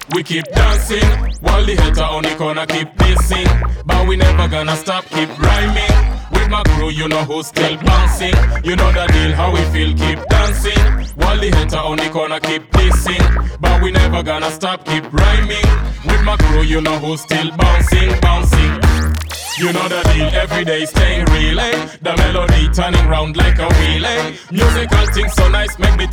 We keep dancing, while the hater on the corner keep dissing. But we never gonna stop, keep rhyming. With my crew, you know who's still bouncing. You know the deal, how we feel, keep dancing. While the hater on the corner keep dissing. But we never gonna stop, keep rhyming. With my crew, you know who's still bouncing, bouncing. You know the deal, every day staying real, eh? The melody turning round like a wheel, eh? Musical things so nice, make me